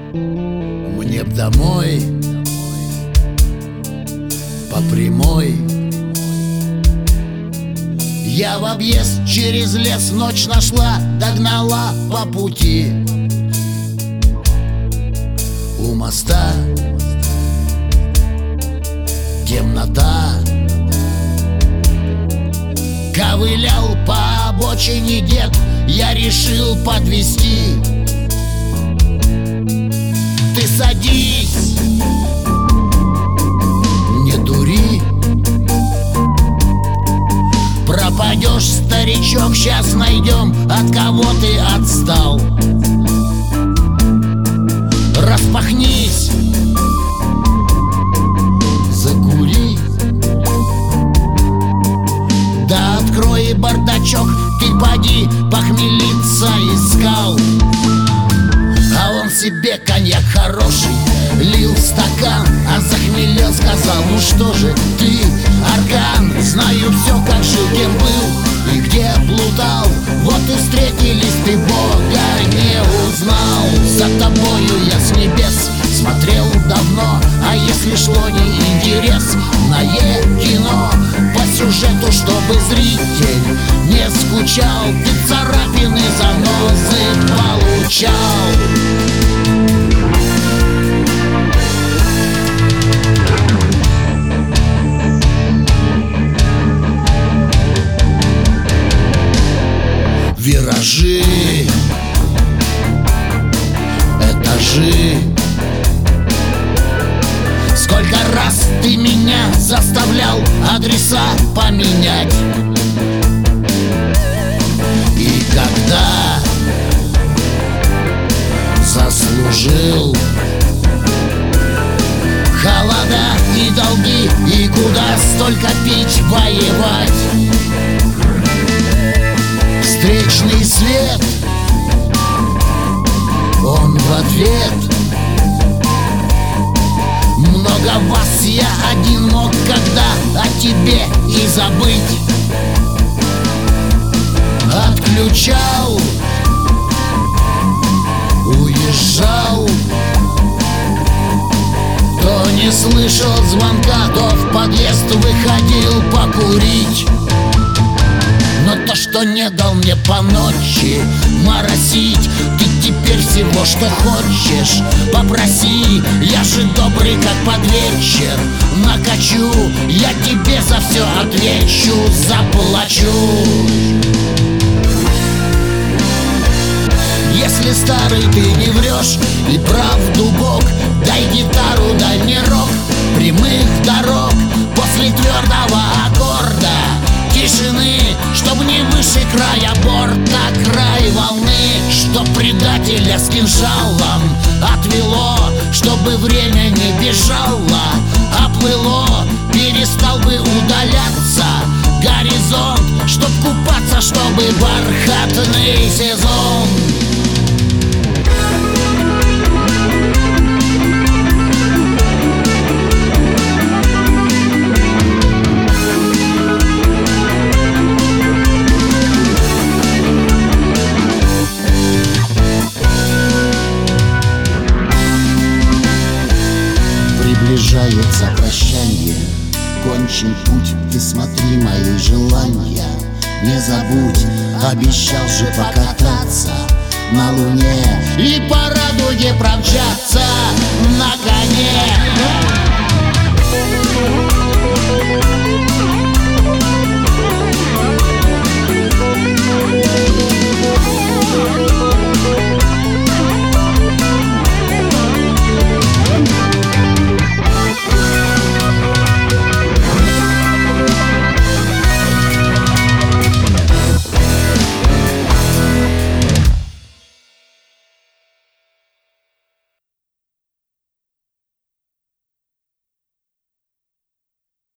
Мне б домой по прямой. Я в объезд через лес ночь нашла, догнала по пути. У моста темнота. Ковылял по обочине дед, я решил подвезти. Ты садись, не дури. Пропадешь, старичок, сейчас найдем, от кого ты отстал. Распахнись, закури. Да открой бардачок, ты поди похмелиться искал. А он себе коньяк хороший лил в стакан, а захмелел, сказал: ну что же ты, аркан, знаю все, как жил, кем был и где блудал. Вот и встретились, ты Бога не узнал. За тобою я с небес смотрел давно, а если шло не интересное кино, по сюжету, чтобы зритель не скучал, ты царапины, занозы получал. Виражи, этажи. Сколько раз ты меня заставлял адреса поменять. И когда заслужил холода и долги, и куда столько пить, воевать. Встречный свет, он в ответ. Много вас я один мог когда о тебе и забыть. Отключал, уезжал. То не слышал звонка, то в подъезд выходил покурить. Но то, что не дал мне по ночи моросить, ты теперь всего, что хочешь, попроси. Я же добрый, как под вечер накачу, я тебе за все отвечу, заплачу. Если старый ты не врешь и правду Бог, дай гитару, дай мне рок прямых дорог. После твердого аккорда тишины, чтоб не выше края борта, край волны, чтоб предателя с кинжалом отвело, чтобы время не бежало, оплыло, перестал бы удаляться горизонт, чтоб купаться, чтобы бархатный сезон. Приближается прощанье, кончен путь, ты смотри мои желания. Не забудь, обещал же покататься на луне и по радуге промчаться на коне.